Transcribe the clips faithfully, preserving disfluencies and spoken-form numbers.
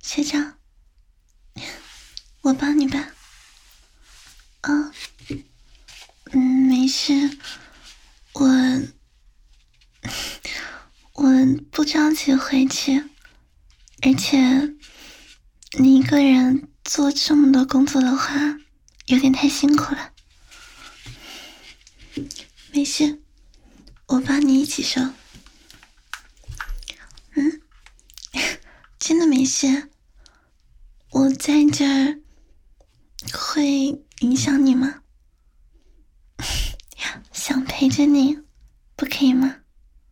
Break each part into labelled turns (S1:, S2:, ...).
S1: 学长，我帮你吧。哦，嗯，没事，我我不着急回去，而且你一个人做这么多工作的话，有点太辛苦了。没事，我帮你一起收。嗯，真的没事。我在这儿会影响你吗？想陪着你，不可以吗？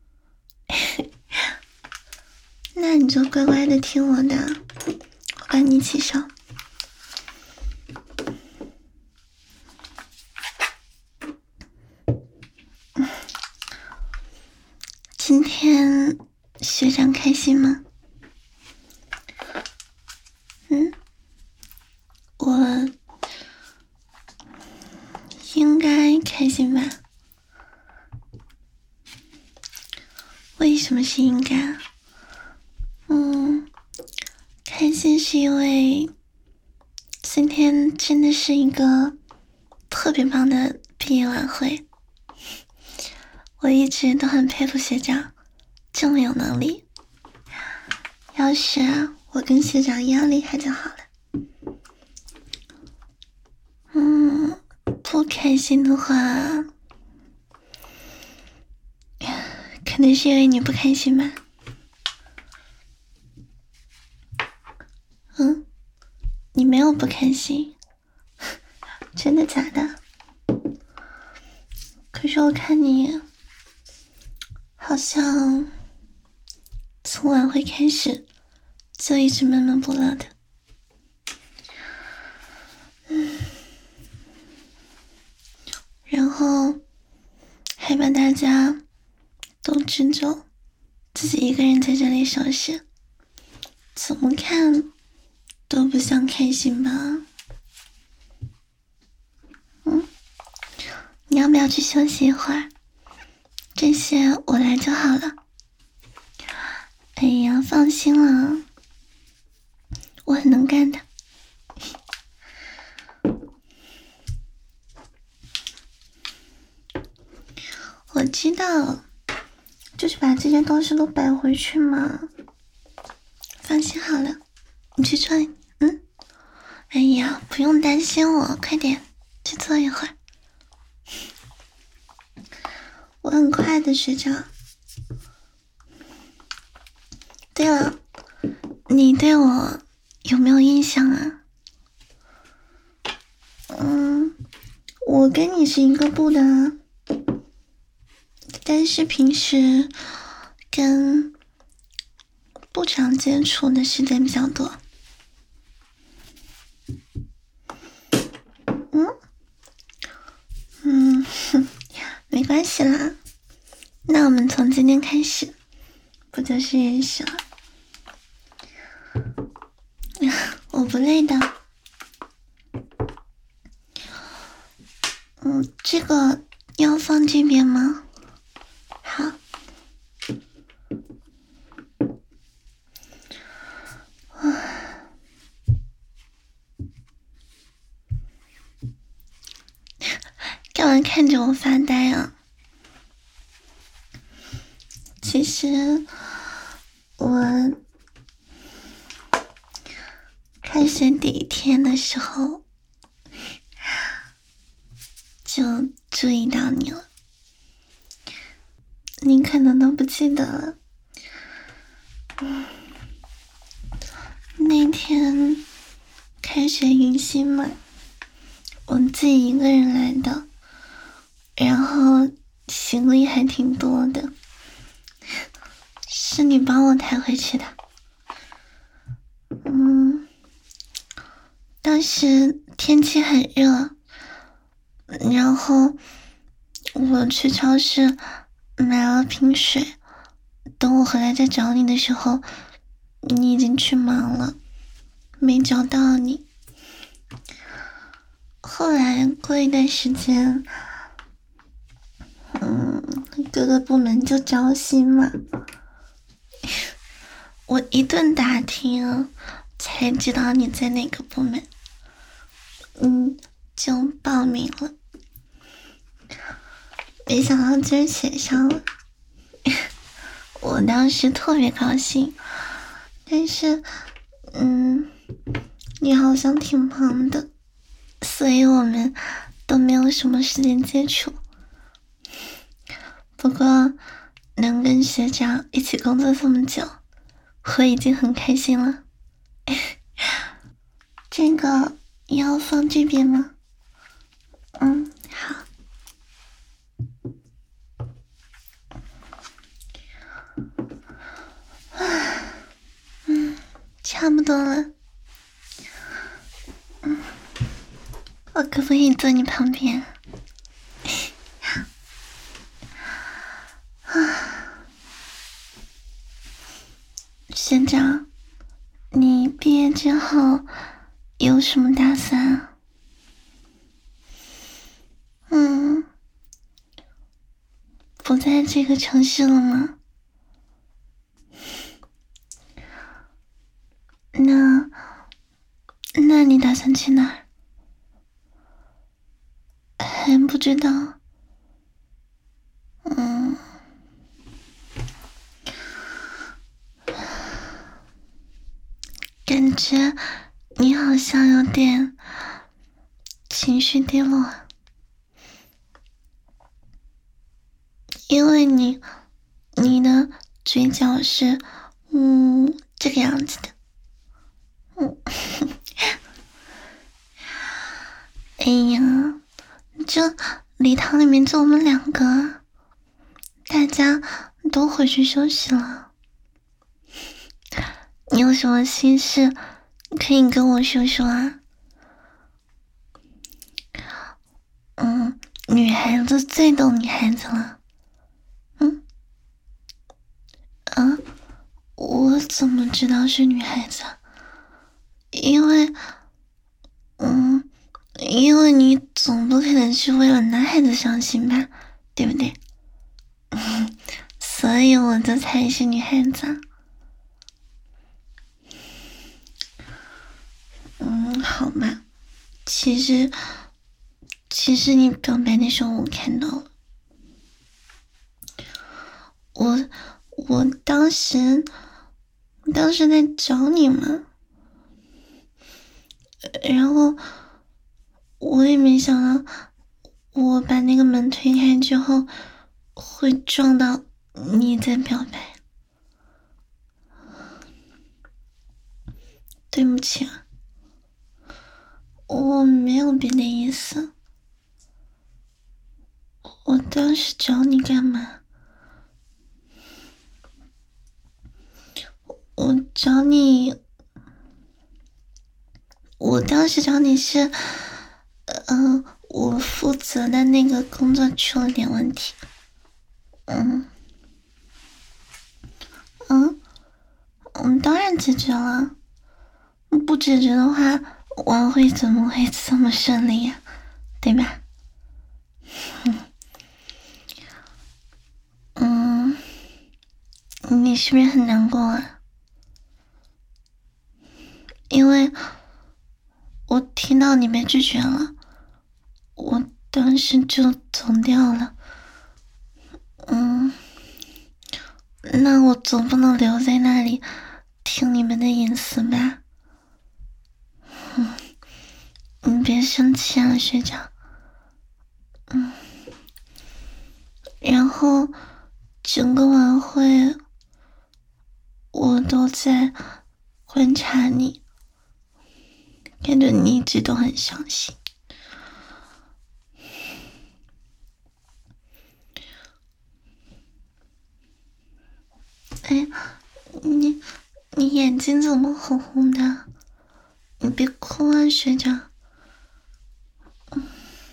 S1: 那你就乖乖的听我的，我帮你一起收。今天学长开心吗？嗯，我应该开心吧？为什么是应该啊？嗯，开心是因为今天真的是一个特别棒的毕业晚会，我一直都很佩服学长这么有能力，要是我跟学长一样厉害就好了。嗯，不开心的话，可能是因为你不开心吧。嗯，你没有不开心，真的假的？可是我看你好像从晚会开始就一直闷闷不乐的。嗯，然后还把大家都支走，自己一个人在这里收拾，怎么看都不像开心吧。嗯，你要不要去休息一会儿？这些我来就好了。哎呀，放心了，我很能干的。我知道，就是把这些东西都摆回去嘛。放心好了，你去做。嗯，哎呀，不用担心我，快点去坐一会儿。我很快的，学长。对了，你对我有没有印象啊？嗯，我跟你是一个部的啊，但是平时跟部长接触的时间比较多。嗯嗯，没关系啦，那我们从今天开始不就是认识了？我不累的。嗯，这个要放这边吗？好。干嘛看着我发呆啊？其实我开学第一天的时候就注意到你了，你可能都不记得了。嗯，那天开学迎新嘛，我自己一个人来的，然后行李还挺多的，是你帮我抬回去的。嗯，当时天气很热，然后我去超市买了瓶水，等我回来再找你的时候，你已经去忙了，没找到你。后来过一段时间，嗯，各个部门就招新嘛，我一顿打听， 才知道你在哪个部门，嗯，就报名了。没想到今儿选上了，我当时特别高兴，但是，嗯，你好像挺忙的，所以我们都没有什么时间接触。不过，能跟学长一起工作这么久，我已经很开心了。这个要放这边吗？嗯，好。嗯，差不多了。嗯，我可不可以坐你旁边？学长，你毕业之后有什么打算啊？嗯，不在这个城市了吗？那，那你打算去哪儿？还不知道。嗯，感觉你好像有点情绪低落，因为你你的嘴角是嗯这个样子的。嗯，哎呀，这礼堂里面就我们两个，大家都回去休息了。你有什么心事可以跟我说说啊？嗯，女孩子最懂女孩子了。嗯，啊，我怎么知道是女孩子？因为，嗯，因为你总不可能是为了男孩子伤心吧，对不对？嗯，所以我就猜是女孩子。嗯，好吧，其实，其实你表白的时候我看到了，我，我当时，当时在找你嘛，然后我也没想到，我把那个门推开之后，会撞到你在表白，对不起啊，我没有别的意思。我当时找你干嘛？我找你，我当时找你是，嗯、呃，我负责的那个工作出了点问题。嗯，嗯，嗯，当然解决了。不解决的话，晚会怎么会这么顺利呀、啊？对吧？嗯，你是不是很难过啊？因为我听到你被拒绝了，我当时就走掉了。嗯，那我总不能留在那里听你们的隐私吧？嗯，你别生气啊，学长。嗯，然后整个晚会我都在观察你，感觉你一直都很伤心。哎，你你眼睛怎么红红的？你别哭啊，学长。嗯，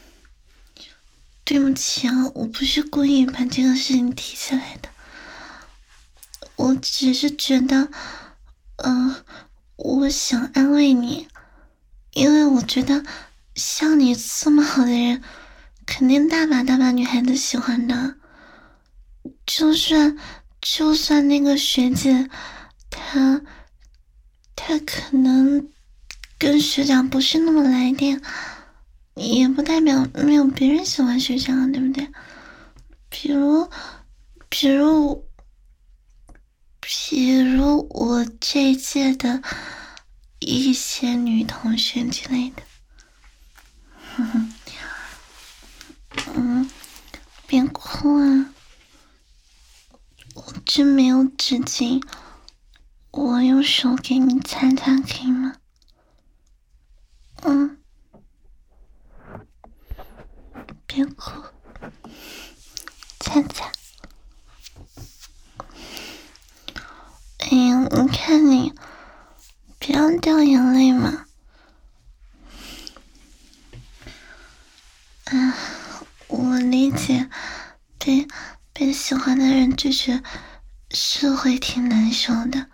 S1: 对不起啊，我不是故意把这个事情提起来的，我只是觉得，嗯、呃，我想安慰你，因为我觉得像你这么好的人，肯定大把大把女孩子喜欢的。就算就算那个学姐，她他可能跟学长不是那么来电，也不代表没有别人喜欢学长，对不对？比如，比如，比如我这一届的一些女同学之类的。哼哼，嗯，别哭啊！我这没有纸巾，我用手给你擦擦，可以吗？嗯，别哭，擦擦。哎呀，你看你，不要掉眼泪嘛。啊，我理解，被被喜欢的人拒绝是会挺难受的。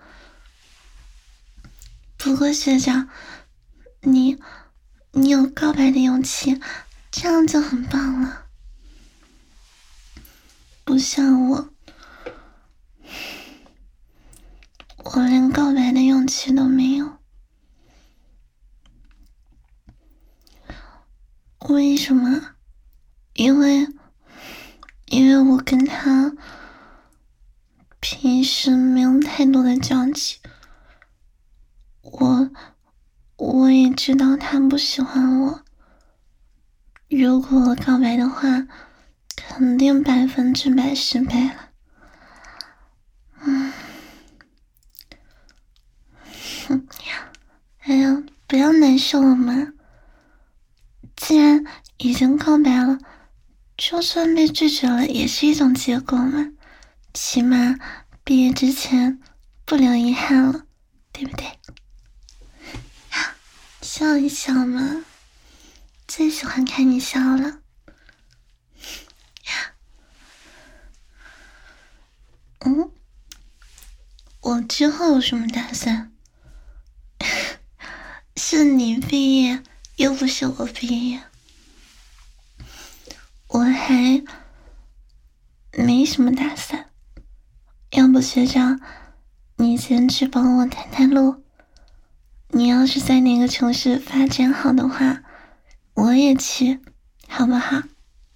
S1: 不过学长，你你有告白的勇气，这样就很棒了。不像我，我连告白的勇气都没有。为什么？因为因为我跟他平时没有太多的交集，我我也知道他不喜欢我。如果我告白的话，肯定百分之百失败了。嗯，哼，哎呀，不要难受了嘛。既然已经告白了，就算被拒绝了也是一种结果嘛，起码毕业之前不留遗憾了，对不对？笑一笑嘛，最喜欢看你笑了。嗯，我之后有什么打算？是你毕业，又不是我毕业，我还没什么打算。要不学长，你先去帮我探探路。你要是在哪个城市发展好的话，我也去，好不好？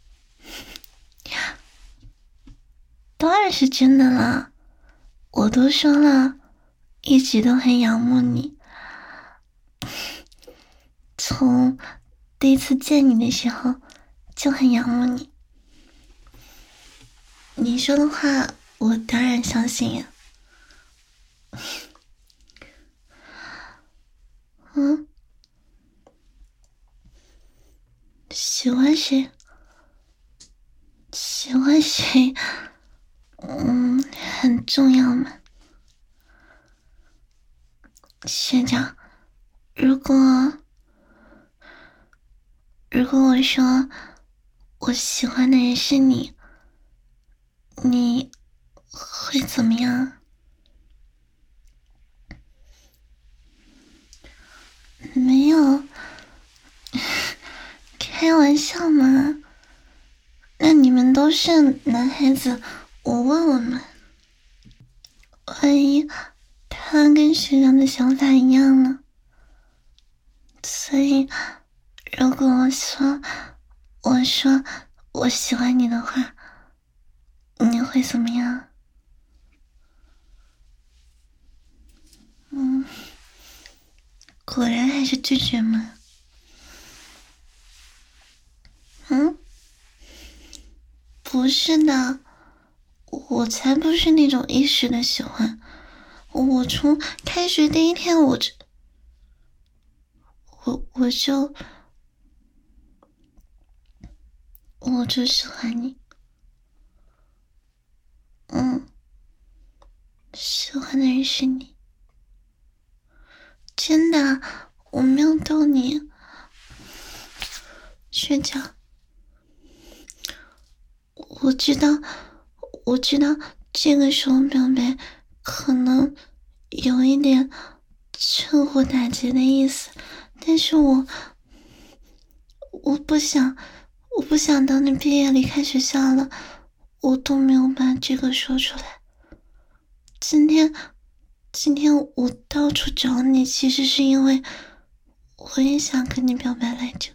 S1: 当然是真的了，我都说了，一直都很仰慕你。从第一次见你的时候就很仰慕你。你说的话我当然相信呀。嗯，喜欢谁？喜欢谁？嗯，很重要吗？学长，如果如果我说我喜欢的人是你，你会怎么样？没有，开玩笑嘛。那你们都是男孩子，我问问嘛。万一他跟学长的想法一样呢？所以，如果我说我说我喜欢你的话，你会怎么样？嗯，果然还是拒绝吗？嗯，不是的，我才不是那种一时的喜欢。我从开学第一天我就我我就我就喜欢你。嗯，喜欢的人是你。真的，我没有逗你。学长，我知道，我知道这个时候表白可能有一点趁火打劫的意思，但是我我不想，我不想等你毕业离开学校了，我都没有把这个说出来。今天， 今天我到处找你，其实是因为我也想跟你表白来着。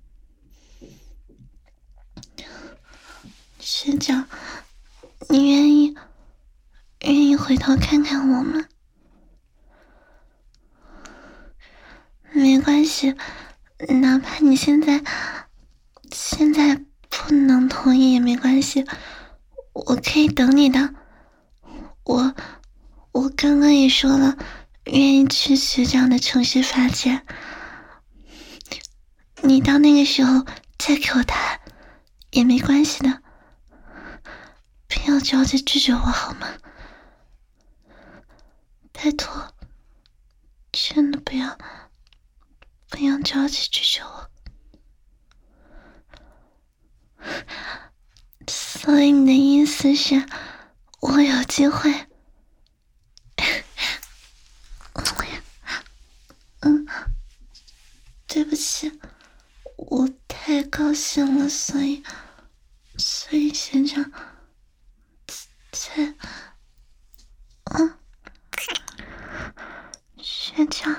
S1: 学长，你愿意愿意回头看看我吗？没关系，哪怕你现在现在不能同意也没关系，我可以等你的。我我刚刚也说了，愿意去学长的城市发展。你到那个时候再给我答案也没关系的，不要着急拒绝我好吗？拜托，真的不要不要着急拒绝我。所以你的意思是我有机会？嗯，对不起，我太高兴了，所以所以学长才嗯，学长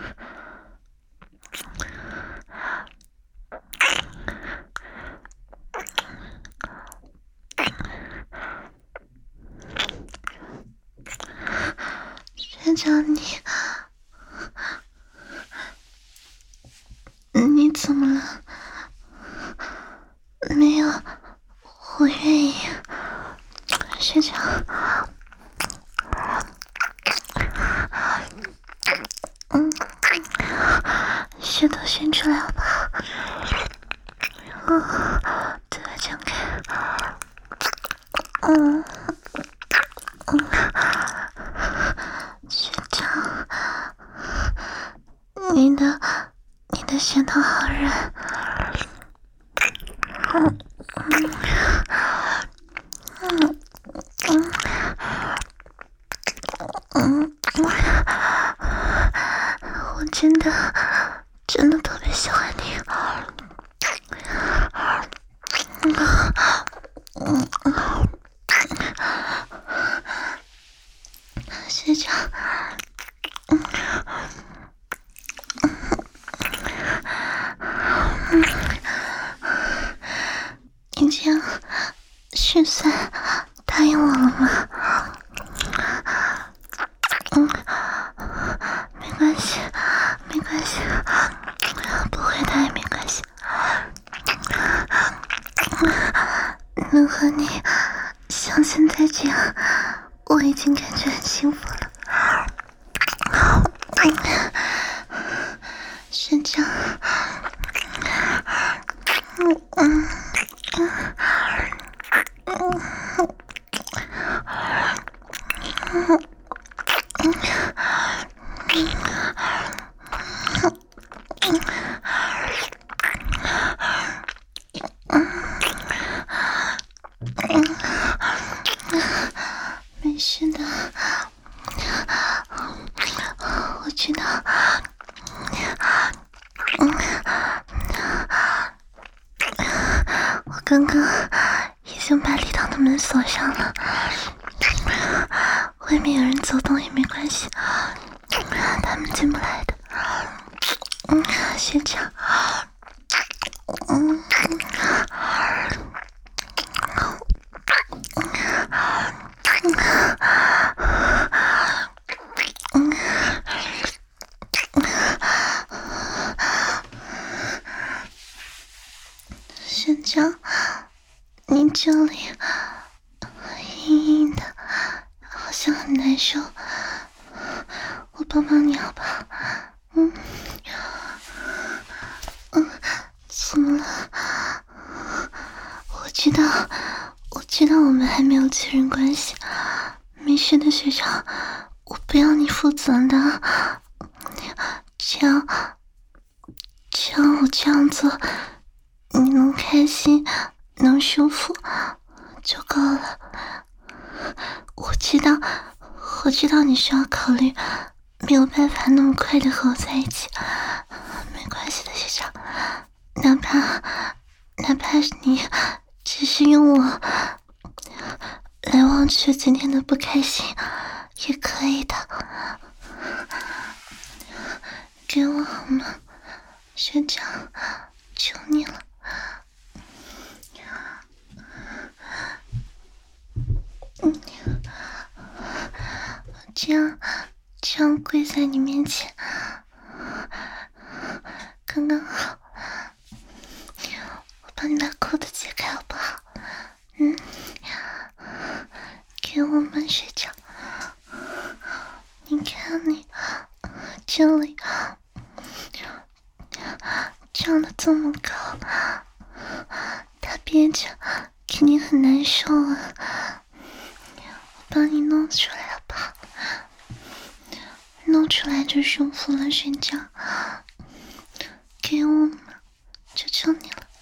S1: 学长你你怎么了？没有，我愿意。学长，嗯，舌头伸出来好不好？嗯，嘴巴张开。嗯嗯，学长，你的你的舌头好软。嗯嗯嗯嗯嗯，我真的真的特别喜欢你。嗯嗯嗯，学长，嗯嗯，你这样是算答应我了吗？嗯，没关系，没关系，不回答也没关系。能和你像现在这样，我已经感觉很幸福了。学长，嗯嗯嗯嗯嗯。没事的，我知道。我刚刚已经把礼堂的门锁上了，外面有人走动也没关系，他们进不来的。嗯，学长，嗯。学长，你这里硬硬的，好像很难受，我帮帮你好不好？嗯，嗯，怎么了？我知道，我知道我们还没有确认关系，没事的，学长，我不要你负责的，只要只要我这样做，你能开心，能舒服就够了。我知道，我知道你需要考虑，没有办法那么快的和我在一起，没关系的，学长，哪怕哪怕你只是用我来忘却今天的不开心，也可以的。 给我好吗？学长，求你了。嗯，这样这样跪在你面前，刚刚好。我帮你把裤子解开好不好？嗯，给我们学长。你看你这里长得这么高，他憋着肯定很难受啊。我帮你弄出来好不好？弄出来就舒服了，学长。给我嘛，求求你了。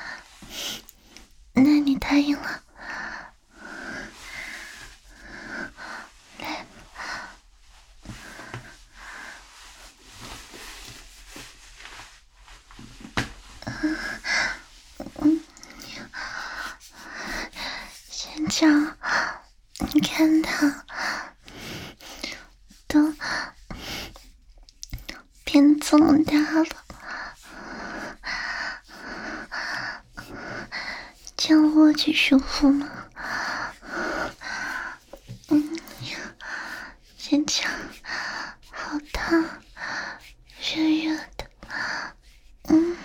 S1: 那你答应了？来。嗯，学长，你看他都变这么大了，这样握着舒服吗？嗯，学长，好烫，热热的。嗯，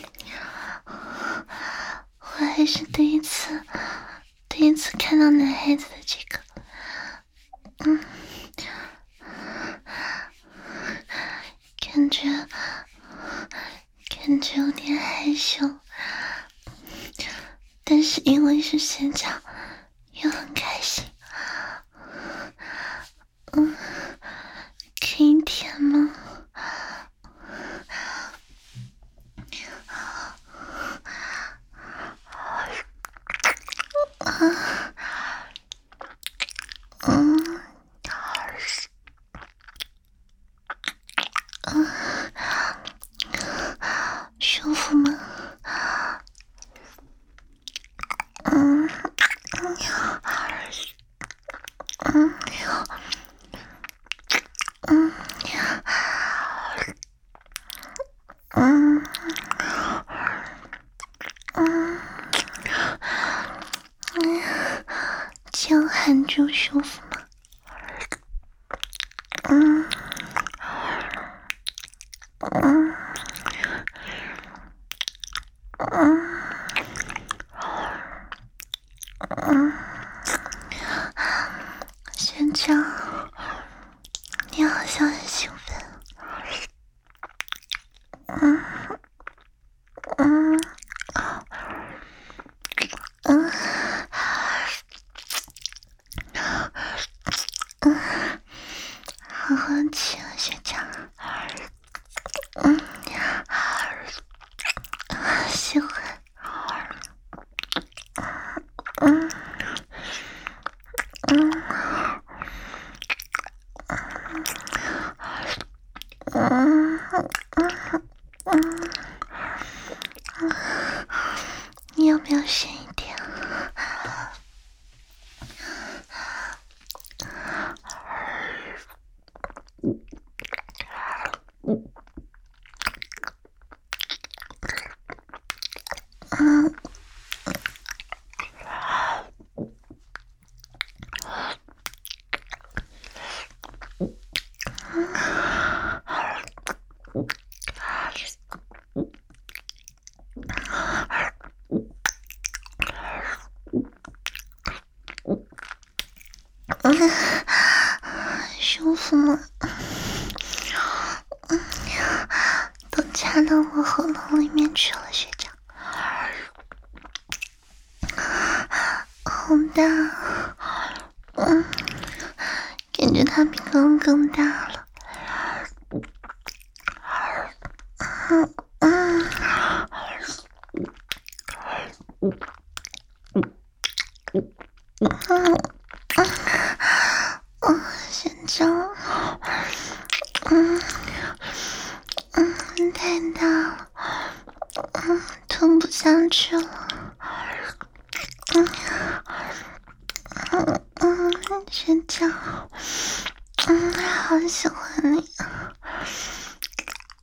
S1: 我还是第一次，第一次看到男孩子的这个，嗯，感觉，感觉有点害羞，但是因为是学长，又很开心。嗯，可以舔吗？啊，嗯，啊，舒服吗？嗯，嗯，嗯，嗯，嗯，嗯，嗯，这样含住舒服吗？嗯，嗯，嗯，嗯，学长，你好像很兴奋。嗯，嗯，嗯，嗯，好好亲啊，学长。嗯，喜欢。嗯，嗯，嗯，嗯，嗯，你要不要深一点？嗯，嗯，舒服吗？嗯，都插到我喉咙里面去了，学长。好大，嗯，感觉它比刚刚更大了。嗯嗯嗯嗯，学长，嗯嗯，太大了，嗯，吞不下去了。嗯嗯嗯，学长，嗯，好喜欢你。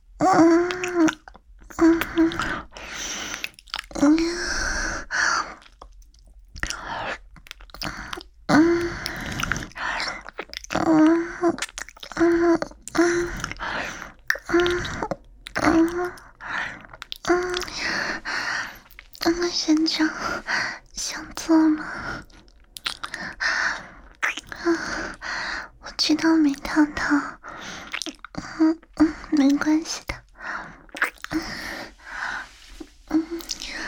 S1: 嗯嗯嗯，学长想做吗？我知道没套套，嗯嗯，没关系的。嗯嗯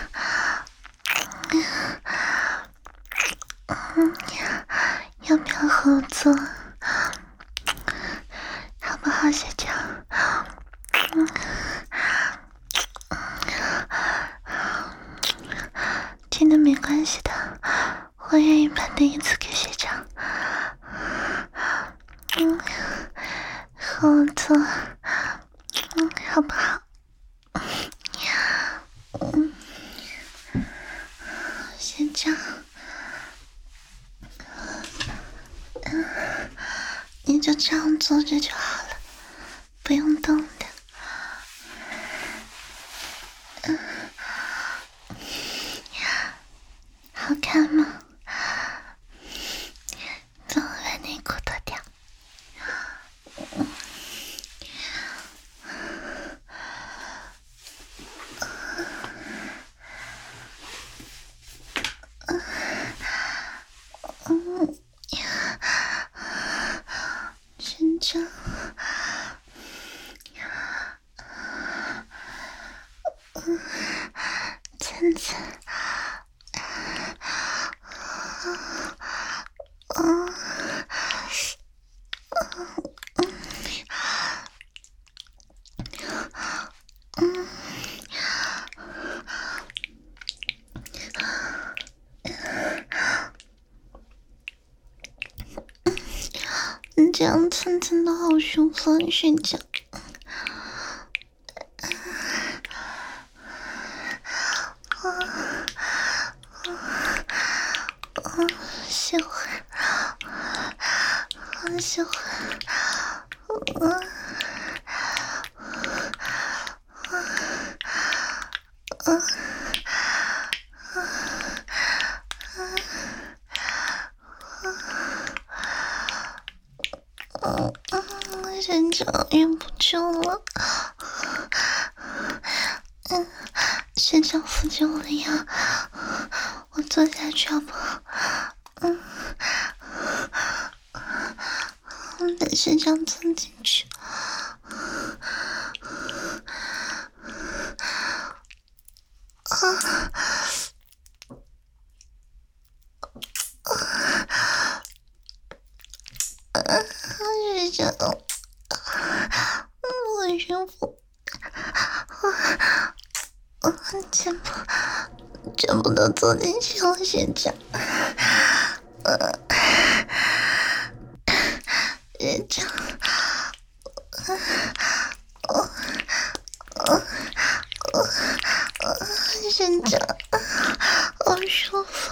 S1: 嗯，要不要和我做？好不好，学长？嗯。真的没关系的，我愿意把第一次给学长。嗯，和我做，嗯，好不好？嗯，学长，嗯，你就这样坐着就好了，不用动的。嗯，好看吗？帮我把内裤脱掉。嗯，真正，嗯，真的，嗯，嗯，你这样蹭蹭的好舒服，睡觉。喜欢，好喜欢，我，我，嗯嗯，学长忍不住了，嗯，学长扶着我的腰，我坐下去好不好？嗯，嗯，把学长坐进去。啊啊！学长，我舒服，我我全部全部都坐进去了，学长。呃，学长，我我我我学长，好舒服。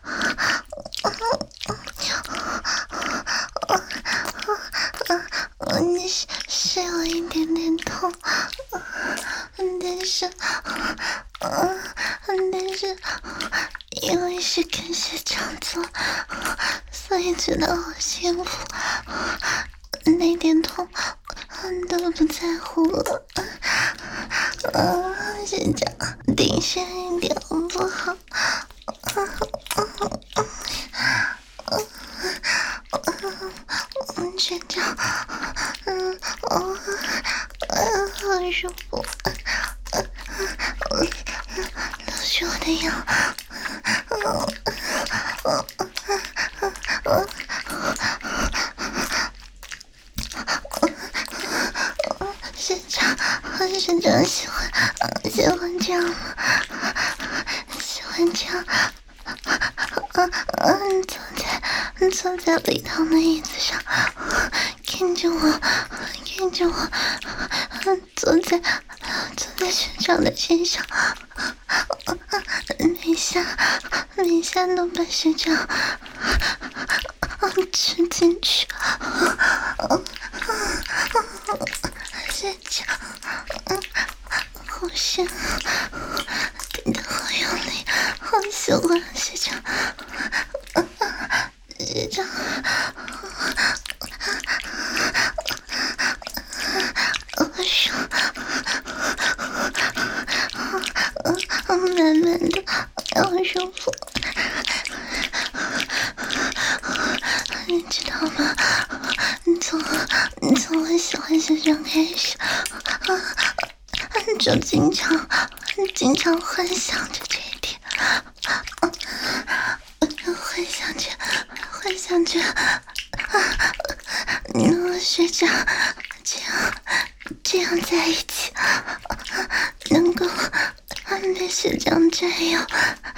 S1: 你是是有一点点痛，但是，嗯，但是因为是跟学长做，所以觉得好幸福，那点痛都不在乎了。啊，学长，顶深一点好不好？嗯，学长，嗯，哦，嗯，好舒服，嗯，老师我的腰，嗯，嗯，嗯，学长，学长喜欢，喜欢这样，喜欢这样。嗯嗯，坐在坐在礼堂的椅子上，看着我，看着我，坐在坐在学长的身上，每下每下都把学长吃进去，学长，好深，给的好用力，好喜欢学长。学长，我说， 是就经常经常幻想着这一天，幻想着幻想着你和学长这样这样在一起，能够被学长占有，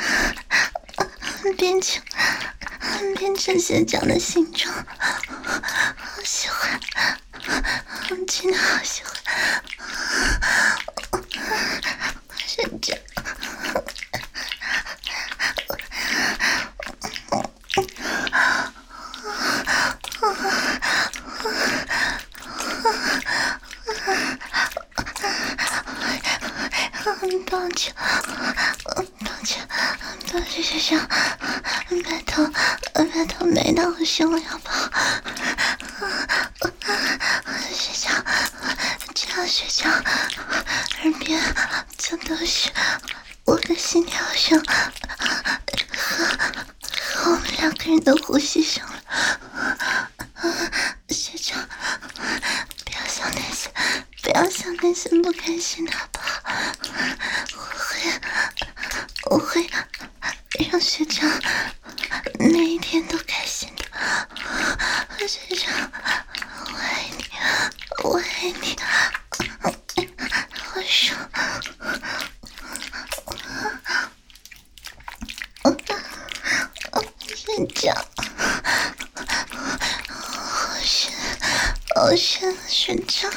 S1: 变成变成学长的形状，好喜欢，真的好喜欢，学长。抱歉，抱歉，抱歉，学长，拜托，拜托，没那么凶，好不好？学长，这样学长耳边就都是我的心跳声和和我们两个人的呼吸声了。学长，不要想那些，不要想那些不开心的，好不好？我会，我会让学长每一天都开心的。学长，我爱你，我爱你，好爽。学长，好深，好深，学长。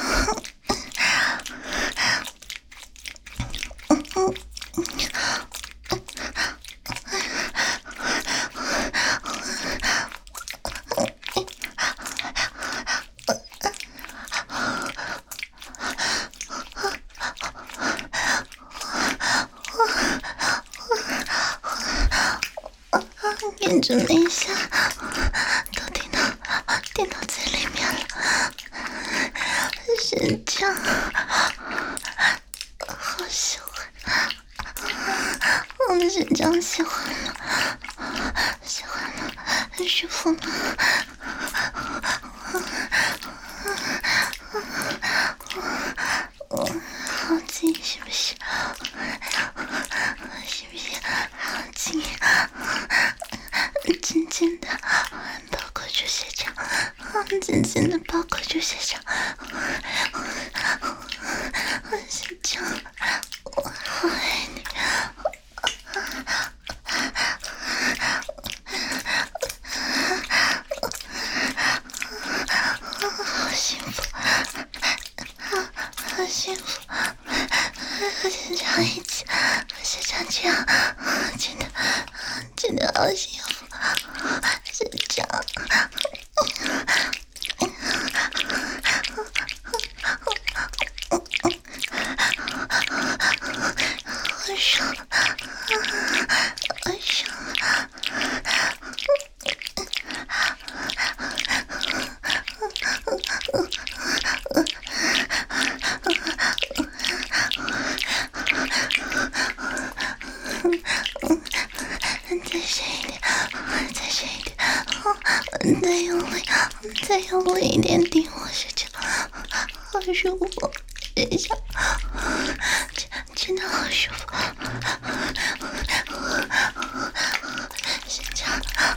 S1: 眼睛没下，都听到听到嘴里面了，学长，好喜欢，我们学长喜欢了，喜欢了，很舒服吗？好紧是不是？是不是好紧？紧紧的包裹住学长，紧紧的包裹住学长，学长，我好爱你，好幸福，好幸福，和学长一起，和学长这样，真的真的好幸福。学长，好爽，好爽。再深一点，再深一点，再用力，再用力一点顶我学长，好舒服，学长，真真的好舒服，学长，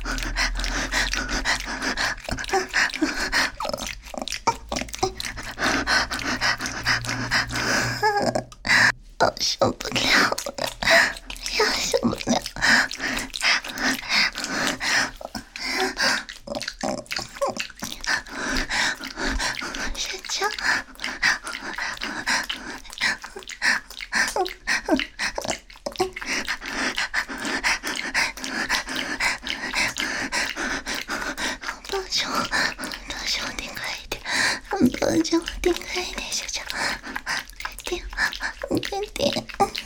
S1: 我受不了了，要受不了。学长，抱着我，抱着我顶快一点，抱着我顶快一点，学长，快点，快点。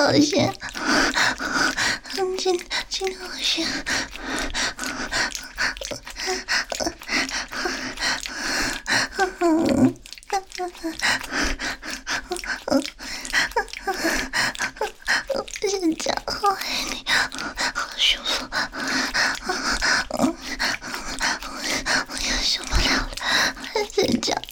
S1: 好险，真真的好险。人家好爱你，好舒服，我也受不了了，人家，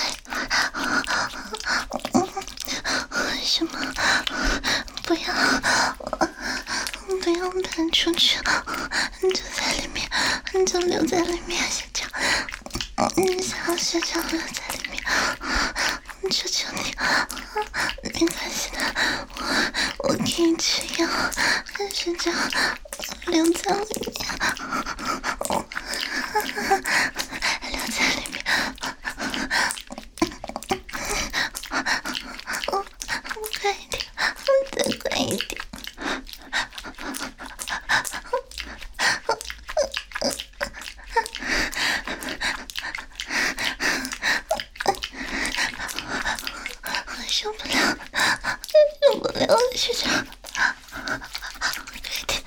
S1: 什么？不要，不要搬出去，你就在里面，你就留在里面，学长，你想要学长留在里面，求求你，没关系的，我我给你吃药，学长留在里面，留在里面，快一点，再快一点。受不了，受不了了，学长，快点！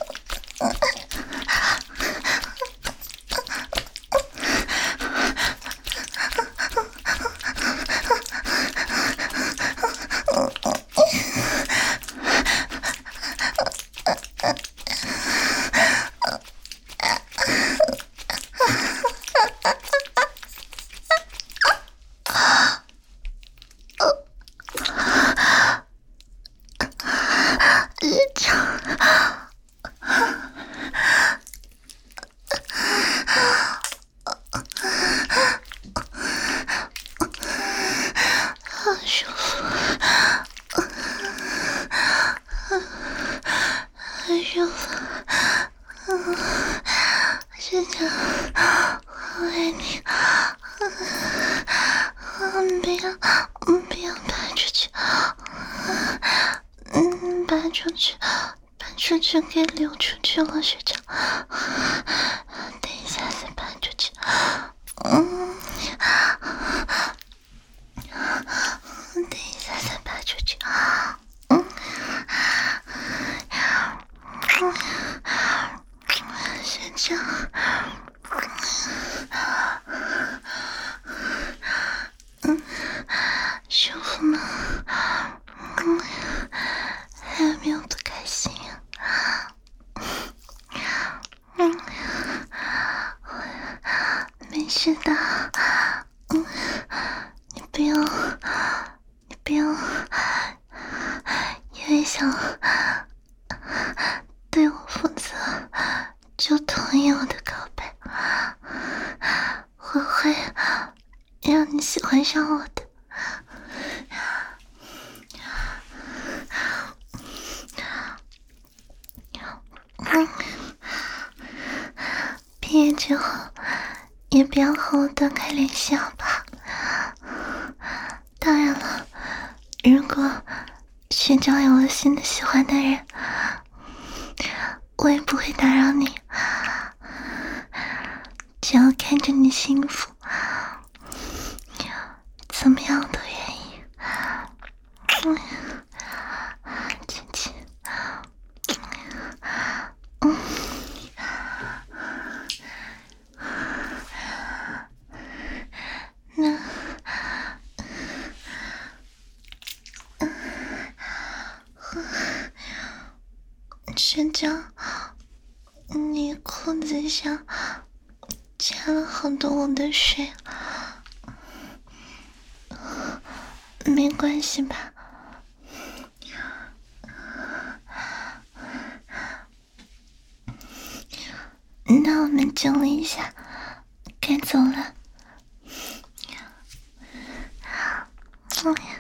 S1: 好舒服，好舒服，学长，我爱你，不要，不要搬出去，嗯，搬出去，搬出去给流出去了，学长，等一下再搬出去，嗯。等一下再拔出去，嗯，学长，嗯，舒服吗？嗯，还有没有不开心啊？嗯，没事的，嗯，你不要。不要因为想对我负责就同意我的告白，我会让你喜欢上我的。嗯，毕业之后也不要和我断开联系好吧？当然了，如果学长有了新的喜欢的人，我也不会打扰你，只要看着你幸福，怎么样都愿意。嗯，亲亲，嗯，那。学长，你裤子上沾了好多我的水，没关系吧？那我们整理一下，该走了。嗯。